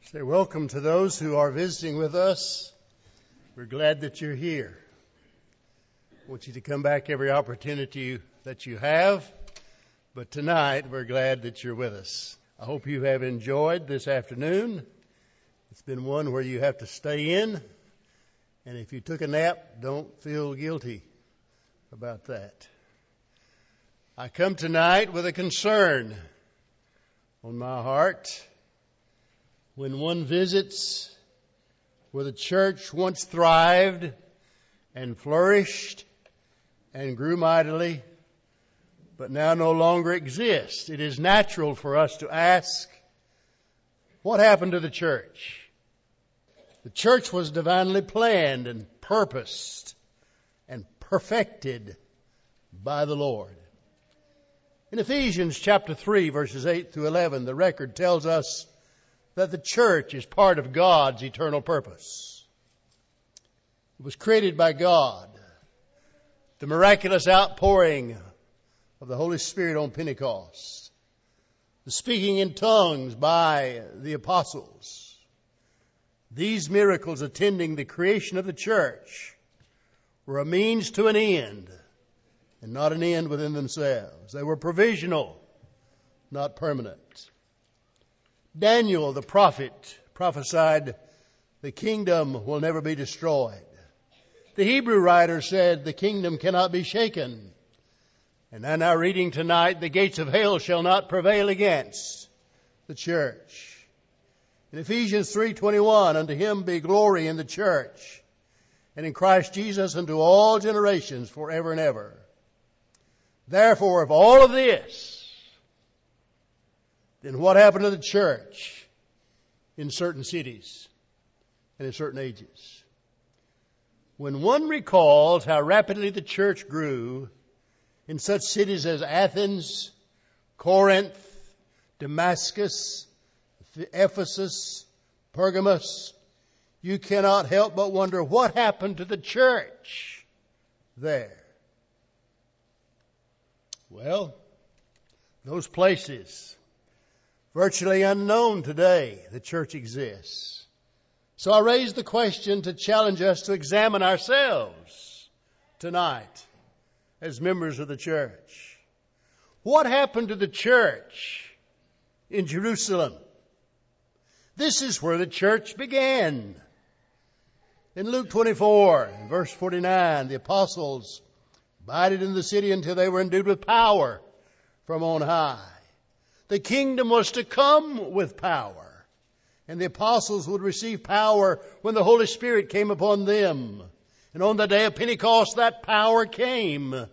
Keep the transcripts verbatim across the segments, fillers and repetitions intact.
Say welcome to those who are visiting with us. We're glad that you're here. I want you to come back every opportunity that you have, but tonight we're glad that you're with us. I hope you have enjoyed this afternoon. It's been one where you have to stay in, and if you took a nap, don't feel guilty about that. I come tonight with a concern on my heart. When one visits where the church once thrived and flourished and grew mightily, but now no longer exists, it is natural for us to ask, what happened to the church? The church was divinely planned and purposed and perfected by the Lord. In Ephesians chapter three, verses eight through eleven, the record tells us that the church is part of God's eternal purpose. It was created by God. The miraculous outpouring of the Holy Spirit on Pentecost. The speaking in tongues by the apostles. These miracles attending the creation of the church were a means to an end, and not an end within themselves. They were provisional, not permanent. Daniel, the prophet, prophesied, the kingdom will never be destroyed. The Hebrew writer said, the kingdom cannot be shaken. And in our reading tonight, the gates of hell shall not prevail against the church. In Ephesians three twenty-one, unto him be glory in the church, and in Christ Jesus unto all generations forever and ever. Therefore, if all of this, then what happened to the church in certain cities and in certain ages? When one recalls how rapidly the church grew in such cities as Athens, Corinth, Damascus, Ephesus, Pergamos, you cannot help but wonder what happened to the church there. Well, those places, virtually unknown today, the church exists. So I raise the question to challenge us to examine ourselves tonight as members of the church. What happened to the church in Jerusalem? This is where the church began. In Luke twenty-four, verse forty-nine, the apostles abided in the city until they were endued with power from on high. The kingdom was to come with power, and the apostles would receive power when the Holy Spirit came upon them. And on the day of Pentecost, that power came. And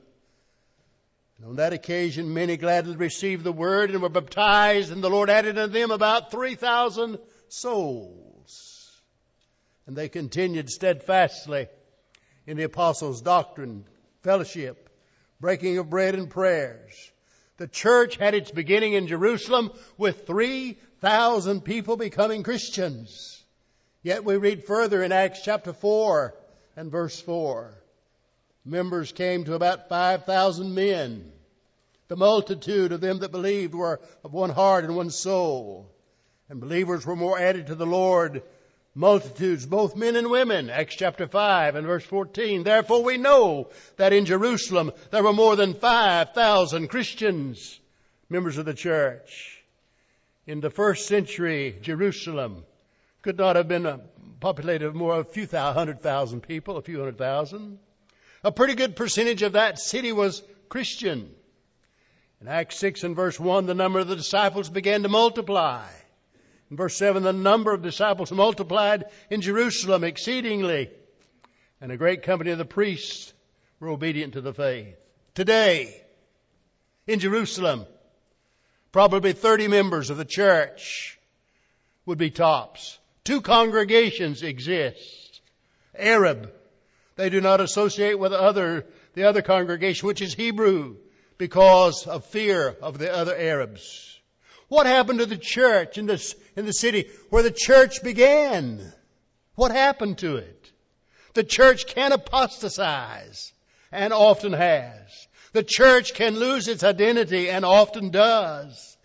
on that occasion, many gladly received the word and were baptized, and the Lord added unto them about three thousand souls. And they continued steadfastly in the apostles' doctrine, fellowship, breaking of bread and prayers. The church had its beginning in Jerusalem with three thousand people becoming Christians. Yet we read further in Acts chapter four and verse four. Members came to about five thousand men. The multitude of them that believed were of one heart and one soul. And believers were more added to the Lord. Multitudes, both men and women. Acts chapter five and verse fourteen. Therefore we know that in Jerusalem there were more than five thousand Christians, members of the church. In the first century, Jerusalem could not have been populated of more, a few hundred thousand people, a few hundred thousand. A pretty good percentage of that city was Christian. In Acts six and verse one, the number of the disciples began to multiply. In verse seven, the number of disciples multiplied in Jerusalem exceedingly. And a great company of the priests were obedient to the faith. Today, in Jerusalem, probably thirty members of the church would be tops. Two congregations exist. Arab. They do not associate with other, the other congregation, which is Hebrew, because of fear of the other Arabs. What happened to the church in this, in the city where the church began? What happened to it? The church can apostatize, and often has. The church can lose its identity, and often does.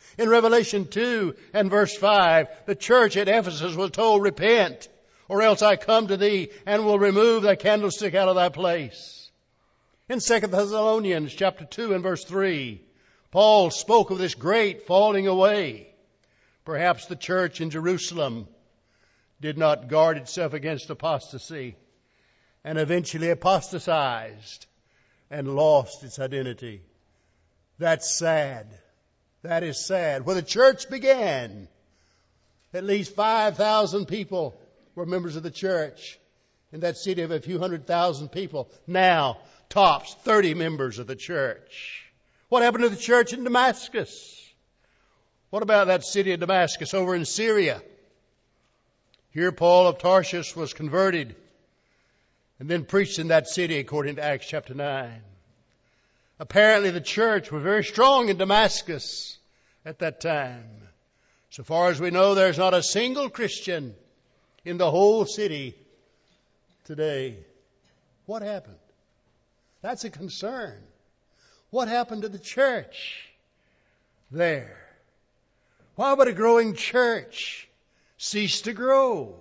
In Revelation two and verse five, the church at Ephesus was told, repent, or else I come to thee and will remove thy candlestick out of thy place. In Second Thessalonians chapter two and verse three, Paul spoke of this great falling away. Perhaps the church in Jerusalem did not guard itself against apostasy and eventually apostatized and lost its identity. That's sad. That is sad. Where the church began, at least five thousand people were members of the church in that city of a few hundred thousand people. Now, tops thirty members of the church. What happened to the church in Damascus? What about that city of Damascus over in Syria? Here Paul of Tarsus was converted and then preached in that city according to Acts chapter nine. Apparently the church was very strong in Damascus at that time. So far as we know, there's not a single Christian in the whole city today. What happened? That's a concern. What happened to the church there? Why would a growing church cease to grow?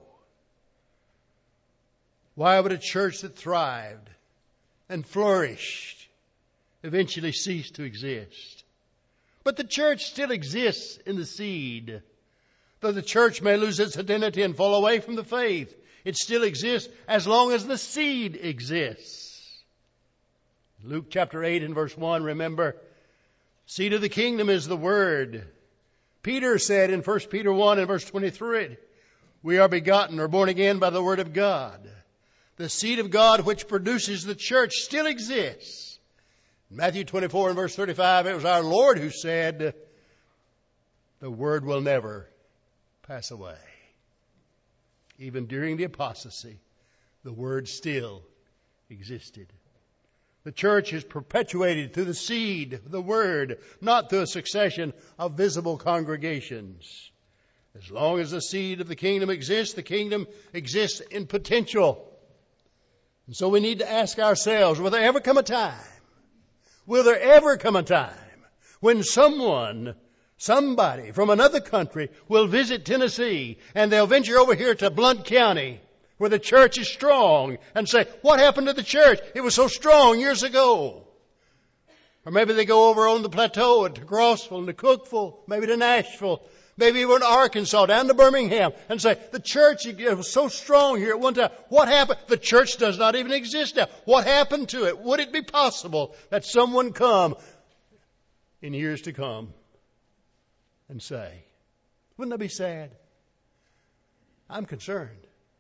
Why would a church that thrived and flourished eventually cease to exist? But the church still exists in the seed. Though the church may lose its identity and fall away from the faith, it still exists as long as the seed exists. Luke chapter eight and verse one, remember, seed of the kingdom is the word. Peter said in First Peter one and verse twenty-three, we are begotten or born again by the word of God. The seed of God which produces the church still exists. In Matthew twenty-four and verse thirty-five, it was our Lord who said, the word will never pass away. Even during the apostasy, the word still existed. The church is perpetuated through the seed, the word, not through a succession of visible congregations. As long as the seed of the kingdom exists, the kingdom exists in potential. And so we need to ask ourselves, will there ever come a time, will there ever come a time when someone, somebody from another country will visit Tennessee and they'll venture over here to Blount County where the church is strong and say, what happened to the church? It was so strong years ago. Or maybe they go over on the plateau to Grossville and to Cookeville, maybe to Nashville, maybe even to Arkansas, down to Birmingham, and say, the church it was so strong here at one time. What happened? The church does not even exist now. What happened to it? Would it be possible that someone come in years to come and say, wouldn't that be sad? I'm concerned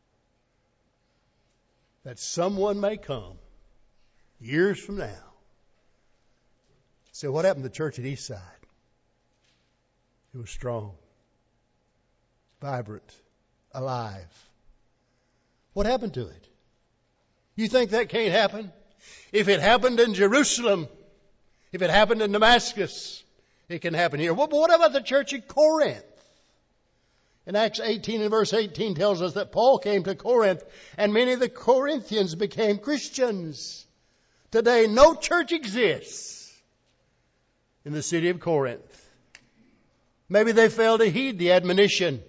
that someone may come years from now. Say, what happened to the church at Eastside? It was strong, vibrant, alive. What happened to it? You think that can't happen? If it happened in Jerusalem, if it happened in Damascus, it can happen here. Well, but what about the church at Corinth? In Acts eighteen and verse eighteen tells us that Paul came to Corinth and many of the Corinthians became Christians. Today, no church exists in the city of Corinth. Maybe they failed to heed the admonition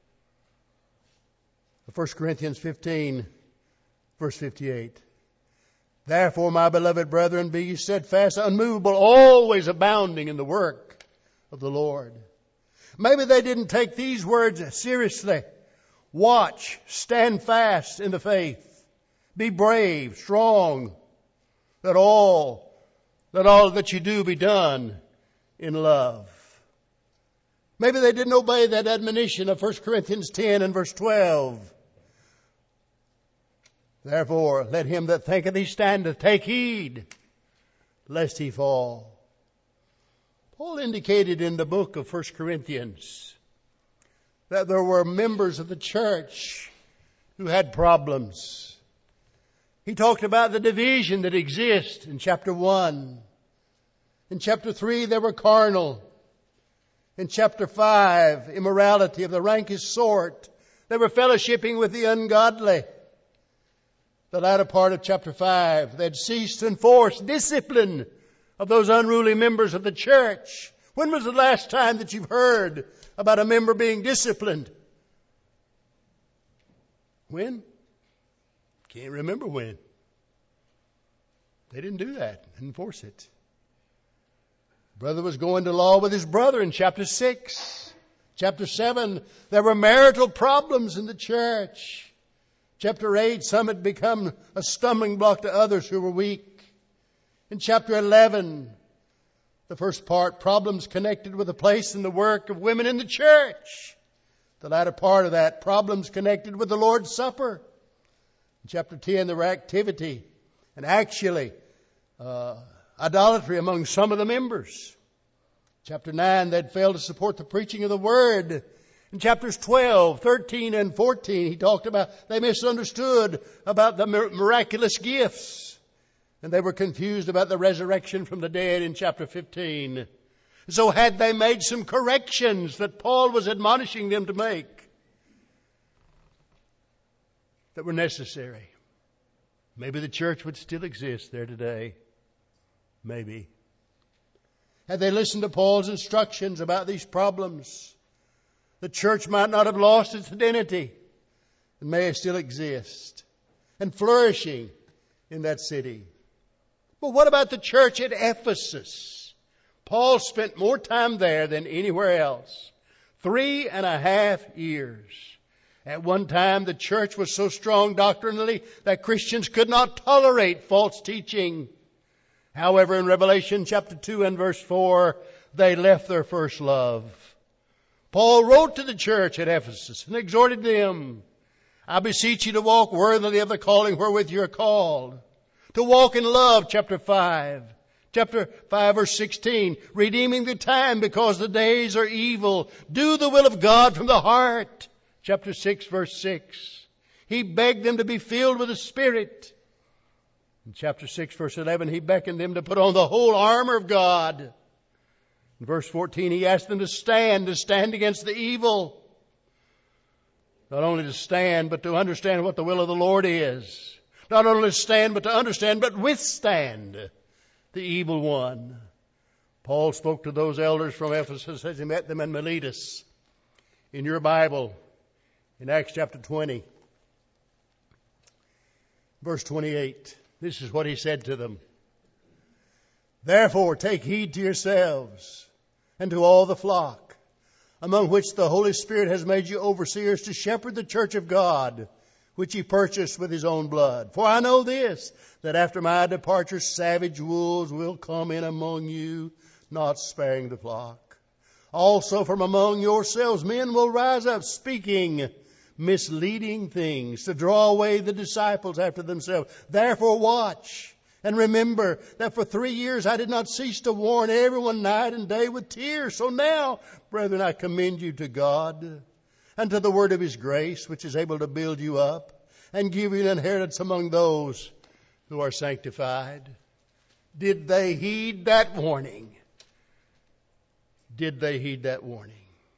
of First Corinthians fifteen, verse fifty-eight. Therefore, my beloved brethren, be ye steadfast, unmovable, always abounding in the work of the Lord. Maybe they didn't take these words seriously. Watch, stand fast in the faith. Be brave, strong, that all, that all that you do be done in love. Maybe they didn't obey that admonition of First Corinthians ten and verse twelve. Therefore, let him that thinketh he standeth take heed, lest he fall. Paul indicated in the book of First Corinthians that there were members of the church who had problems. He talked about the division that exists in chapter one. In chapter three, they were carnal. In chapter five, immorality of the rankest sort. They were fellowshipping with the ungodly. The latter part of chapter five, they had ceased to enforce discipline of those unruly members of the church. When was the last time that you've heard about a member being disciplined? When? Can't remember when. They didn't do that, enforce it. Brother was going to law with his brother in chapter six. Chapter seven, there were marital problems in the church. Chapter eight, some had become a stumbling block to others who were weak. In chapter eleven, the first part, problems connected with the place and the work of women in the church. The latter part of that, problems connected with the Lord's Supper. In chapter ten, there were activity and actually uh, idolatry among some of the members. Chapter nine, they'd failed to support the preaching of the Word. In chapters twelve, thirteen, and fourteen, he talked about they misunderstood about the miraculous gifts. And they were confused about the resurrection from the dead in chapter fifteen. So had they made some corrections that Paul was admonishing them to make that were necessary, maybe the church would still exist there today. Maybe. Had they listened to Paul's instructions about these problems, the church might not have lost its identity and may still exist and flourishing in that city. But what about the church at Ephesus? Paul spent more time there than anywhere else. Three and a half years. At one time, the church was so strong doctrinally that Christians could not tolerate false teaching. However, in Revelation chapter two and verse four, they left their first love. Paul wrote to the church at Ephesus and exhorted them, I beseech you to walk worthily of the calling wherewith you are called. To walk in love, chapter five. Chapter five, verse sixteen, redeeming the time because the days are evil. Do the will of God from the heart. Chapter six, verse six. He begged them to be filled with the Spirit. In chapter six, verse eleven, he beckoned them to put on the whole armor of God. In verse fourteen, he asked them to stand, to stand against the evil. Not only to stand, but to understand what the will of the Lord is. Not only to stand, but to understand, but withstand the evil one. Paul spoke to those elders from Ephesus as he met them in Miletus. In your Bible, in Acts chapter twenty, verse twenty-eight, this is what he said to them. Therefore take heed to yourselves and to all the flock, among which the Holy Spirit has made you overseers to shepherd the church of God, which he purchased with his own blood. For I know this, that after my departure savage wolves will come in among you, not sparing the flock. Also from among yourselves men will rise up, speaking misleading things, to draw away the disciples after themselves. Therefore watch, and remember that for three years I did not cease to warn everyone night and day with tears. So now, brethren, I commend you to God and to the word of his grace, which is able to build you up and give you an inheritance among those who are sanctified. Did they heed that warning? Did they heed that warning?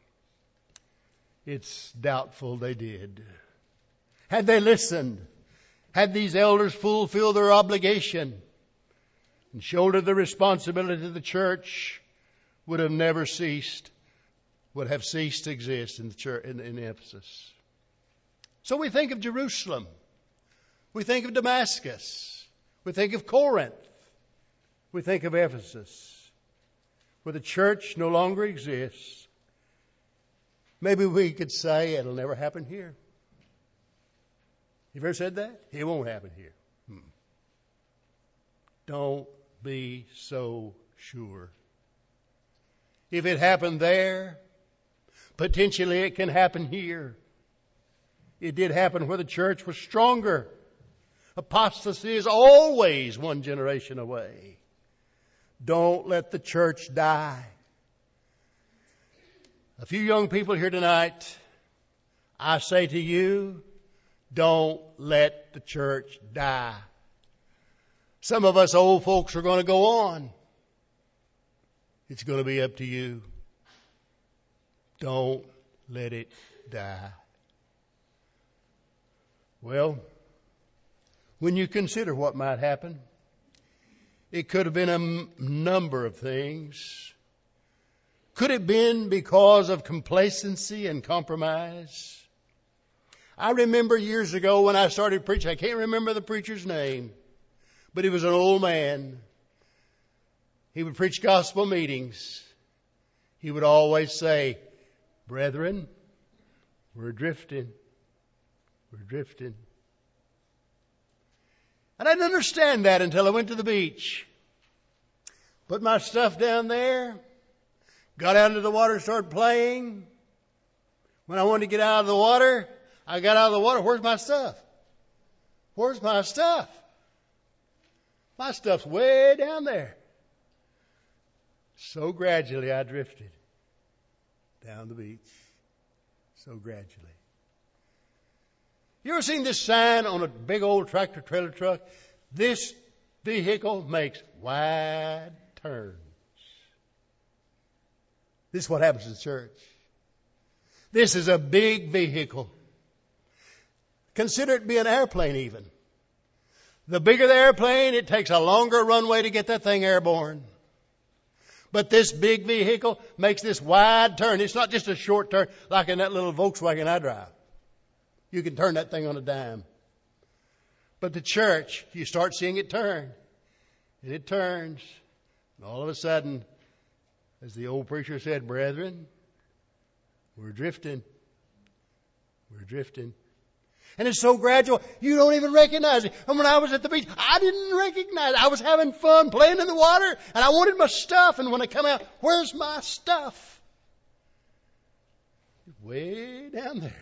It's doubtful they did. Had they listened, had these elders fulfilled their obligation and shouldered the responsibility, the church would have never ceased, would have ceased to exist in the church in, in Ephesus. So we think of Jerusalem. We think of Damascus. We think of Corinth. We think of Ephesus, where the church no longer exists. Maybe we could say it'll never happen here. You've ever said that? It won't happen here. Hmm. Don't be so sure. If it happened there, potentially it can happen here. It did happen where the church was stronger. Apostasy is always one generation away. Don't let the church die. A few young people here tonight, I say to you, don't let the church die. Some of us old folks are going to go on. It's going to be up to you. Don't let it die. Well, when you consider what might happen, it could have been a m- number of things. Could it have been because of complacency and compromise? I remember years ago when I started preaching, I can't remember the preacher's name, but he was an old man. He would preach gospel meetings. He would always say, "Brethren, we're drifting. We're drifting." And I didn't understand that until I went to the beach. Put my stuff down there. Got out into the water and started playing. When I wanted to get out of the water, I got out of the water. Where's my stuff? Where's my stuff? My stuff's way down there. So gradually I drifted down the beach. So gradually. You ever seen this sign on a big old tractor trailer truck? This vehicle makes wide turns. This is what happens in the church. This is a big vehicle. Consider it to be an airplane even. The bigger the airplane, it takes a longer runway to get that thing airborne. But this big vehicle makes this wide turn. It's not just a short turn like in that little Volkswagen I drive. You can turn that thing on a dime. But the church, you start seeing it turn. And it turns. And all of a sudden, as the old preacher said, "Brethren, we're drifting. We're drifting." And it's so gradual, you don't even recognize it. And when I was at the beach, I didn't recognize it. I was having fun playing in the water, and I wanted my stuff. And when I come out, where's my stuff? Way down there.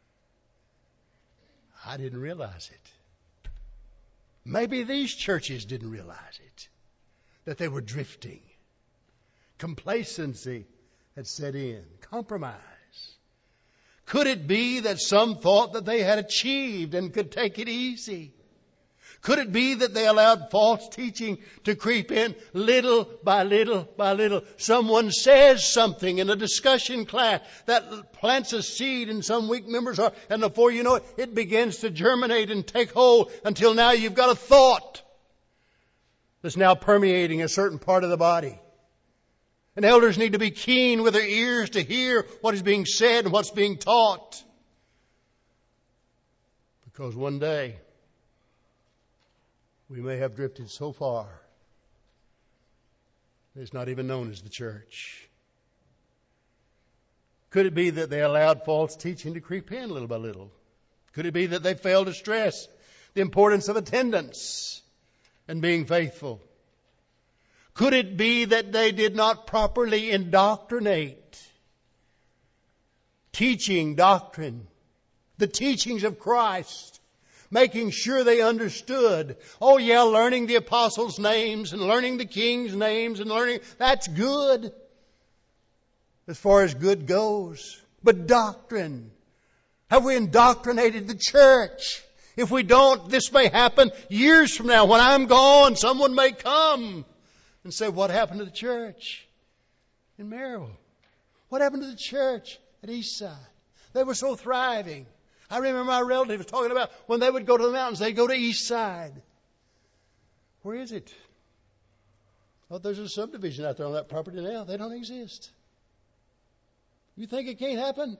I didn't realize it. Maybe these churches didn't realize it, that they were drifting. Complacency had set in. Compromise. Could it be that some thought that they had achieved and could take it easy? Could it be that they allowed false teaching to creep in little by little by little? Someone says something in a discussion class that plants a seed in some weak member's heart, and before you know it, it begins to germinate and take hold until now you've got a thought that's now permeating a certain part of the body. And elders need to be keen with their ears to hear what is being said and what's being taught. Because one day, we may have drifted so far that it's not even known as the church. Could it be that they allowed false teaching to creep in little by little? Could it be that they failed to stress the importance of attendance and being faithful? Could it be that they did not properly indoctrinate, teaching doctrine, the teachings of Christ, making sure they understood? Oh yeah, learning the apostles' names and learning the kings' names and learning, that's good as far as good goes. But doctrine, have we indoctrinated the church? If we don't, this may happen years from now. When I'm gone, someone may come and say, "What happened to the church in Maryville? What happened to the church at Eastside? They were so thriving." I remember my relative was talking about when they would go to the mountains, they'd go to Eastside. Where is it? Oh, there's a subdivision out there on that property now. They don't exist. You think it can't happen?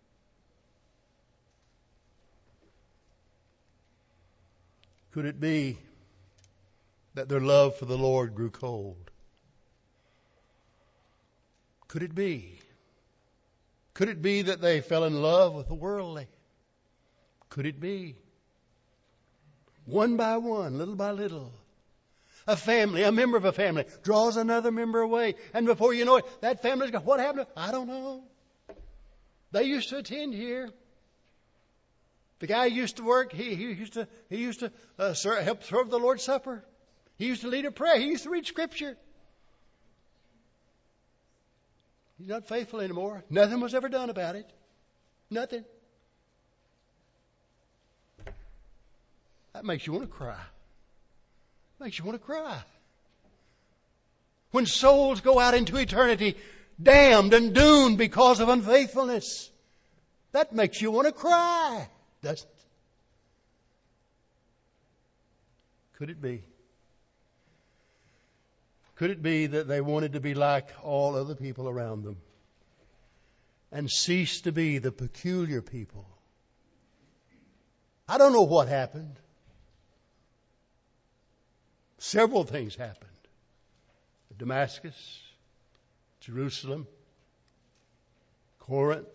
Could it be that their love for the Lord grew cold? Could it be? Could it be that they fell in love with the worldly? Could it be? One by one, little by little, a family, a member of a family, draws another member away. And before you know it, that family's got, what happened? I don't know. They used to attend here. The guy used to work. He, he used to, he used to uh, serve, help serve the Lord's Supper. He used to lead a prayer. He used to read Scripture. He's not faithful anymore. Nothing was ever done about it. Nothing. That makes you want to cry. Makes you want to cry. When souls go out into eternity, damned and doomed because of unfaithfulness, that makes you want to cry, doesn't it? Could it be? Could it be that they wanted to be like all other people around them? and cease to be the peculiar people. I don't know what happened. Several things happened. Damascus, Jerusalem, Corinth,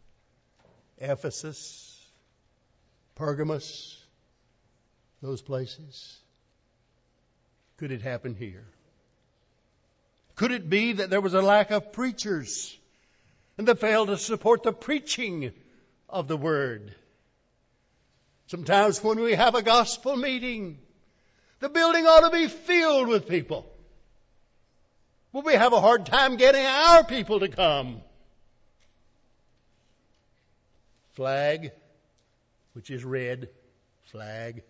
Ephesus, Pergamos, those places. Could it happen here? Could it be that there was a lack of preachers and they failed to support the preaching of the Word? Sometimes when we have a gospel meeting, the building ought to be filled with people. But we have a hard time getting our people to come. Flag, which is red, flag.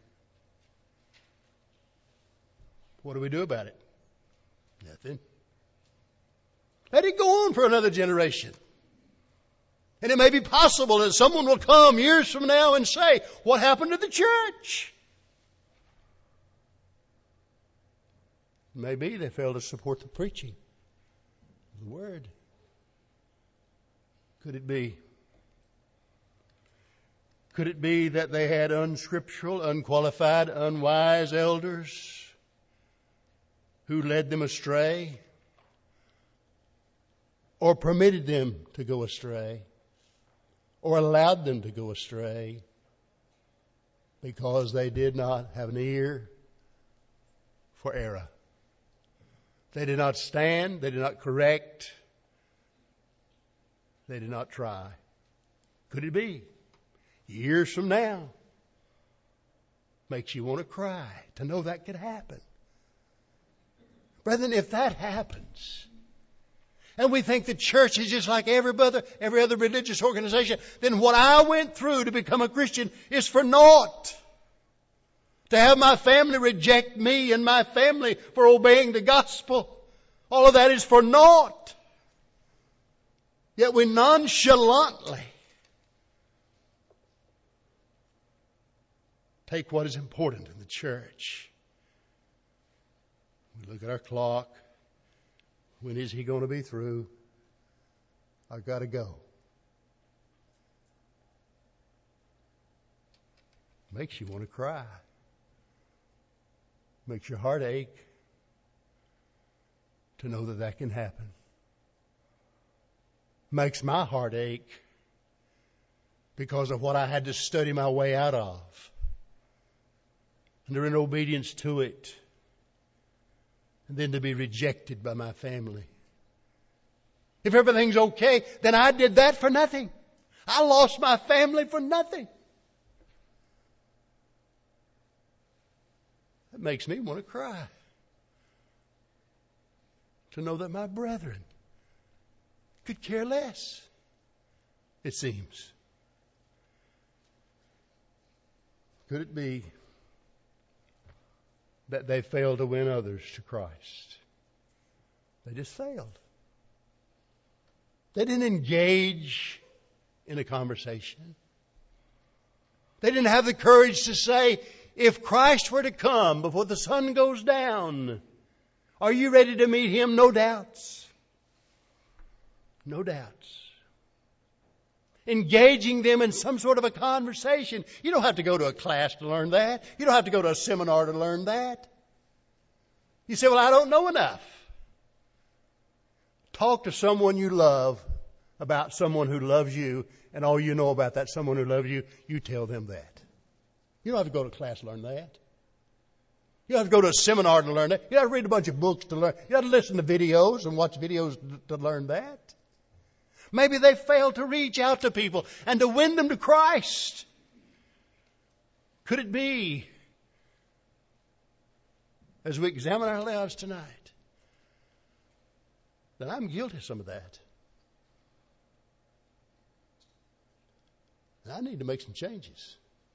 What do we do about it? Nothing. Let it go on for another generation. And it may be possible that someone will come years from now and say, what happened to the church? Maybe they failed to support the preaching of the Word. Could it be? Could it be that they had unscriptural, unqualified, unwise elders who led them astray or permitted them to go astray or allowed them to go astray because they did not have an ear for error? They did not stand. They did not correct. They did not try. Could it be? Years from now. Makes you want to cry to know that could happen. Brethren, if that happens, and we think the church is just like every other, every other religious organization, then what I went through to become a Christian is for naught. To have my family reject me and my family for obeying the gospel, all of that is for naught. Yet we nonchalantly take what is important in the church. We look at our clock. When is he going to be through? I've got to go. Makes you want to cry. Makes your heart ache to know that that can happen. Makes my heart ache because of what I had to study my way out of. And in obedience to it. And then to be rejected by my family. If everything's okay, then I did that for nothing. I lost my family for nothing. It makes me want to cry. To know that my brethren could care less, it seems. Could it be that they failed to win others to Christ? They just failed. They didn't engage in a conversation. They didn't have the courage to say, if Christ were to come before the sun goes down, are you ready to meet Him? No doubts. No doubts. Engaging them in some sort of a conversation. You don't have to go to a class to learn that. You don't have to go to a seminar to learn that. You say, well, I don't know enough. Talk to someone you love about someone who loves you, and all you know about that someone who loves you, you tell them that. You don't have to go to class to learn that. You don't have to go to a seminar to learn that. You don't have to read a bunch of books to learn. You don't have to listen to videos and watch videos to learn that. Maybe they failed to reach out to people and to win them to Christ. Could it be, as we examine our lives tonight, that I'm guilty of some of that? And I need to make some changes.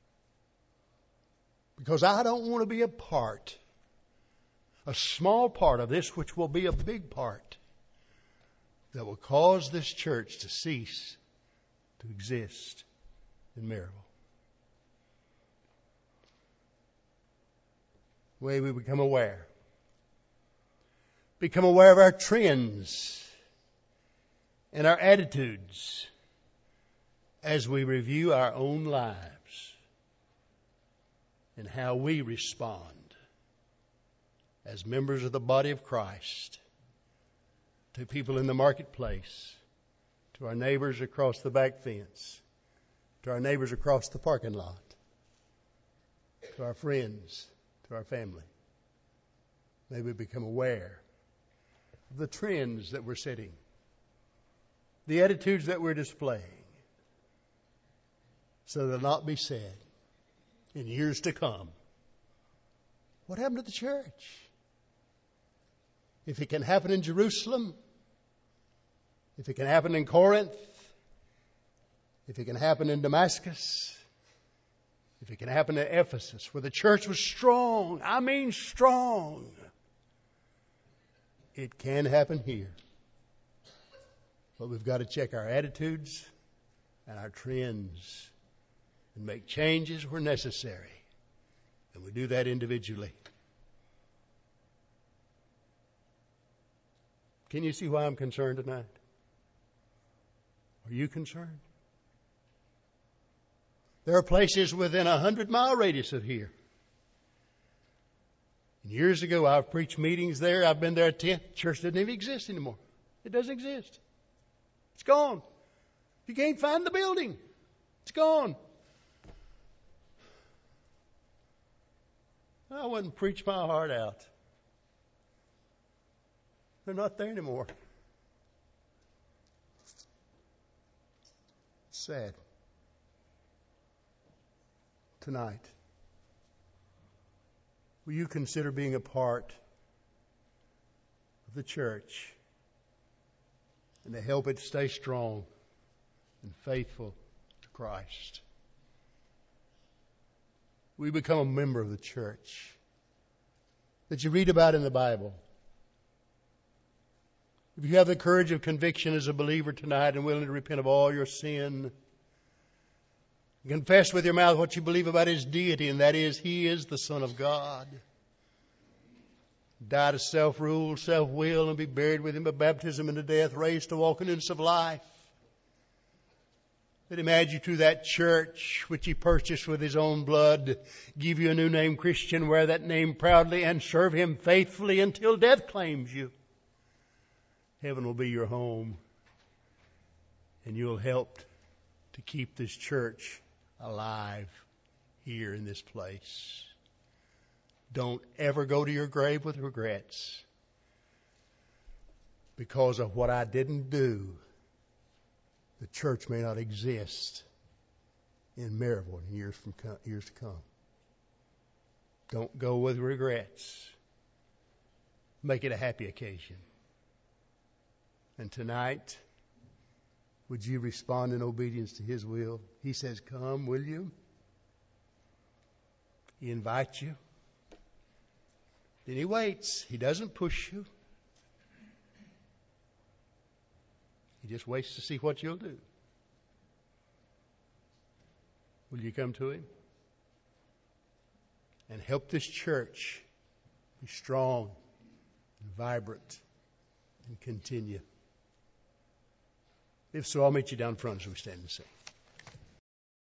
Because I don't want to be a part, a small part of this, which will be a big part, that will cause this church to cease to exist in Maryville. Way we become aware. Become aware of our trends and our attitudes as we review our own lives and how we respond as members of the body of Christ to people in the marketplace, to our neighbors across the back fence, to our neighbors across the parking lot, to our friends, to our family. May we become aware of the trends that we're setting, the attitudes that we're displaying, so they'll not be said in years to come, what happened to the church? If it can happen in Jerusalem, if it can happen in Corinth, if it can happen in Damascus, if it can happen in Ephesus, where the church was strong, I mean strong, it can happen here. But we've got to check our attitudes and our trends and make changes where necessary. And we do that individually. Can you see why I'm concerned tonight? Are you concerned? There are places within a hundred mile radius of here. And years ago, I've preached meetings there. I've been there at ten. Church doesn't even exist anymore. It doesn't exist. It's gone. You can't find the building. It's gone. I wouldn't preach my heart out. They're not there anymore. Sad. Tonight, will you consider being a part of the church and to help it stay strong and faithful to Christ? We become a member of the church that you read about in the Bible. If you have the courage of conviction as a believer tonight and willing to repent of all your sin, confess with your mouth what you believe about His deity, and that is, He is the Son of God. Died to self-rule, self-will, and be buried with Him by baptism into death, raised to walk in newness of life. Let Him add you to that church which He purchased with His own blood, give you a new name, Christian, wear that name proudly, and serve Him faithfully until death claims you. Heaven will be your home, and you'll help to keep this church alive here in this place. Don't ever go to your grave with regrets because of what I didn't do. The church may not exist in Maryville in years from co- years to come. Don't go with regrets. Make it a happy occasion. And tonight, would you respond in obedience to His will? He says, come, will you? He invites you. Then He waits. He doesn't push you. He just waits to see what you'll do. Will you come to Him? And help this church be strong and vibrant and continue. If so, I'll meet you down front as we stand and sing.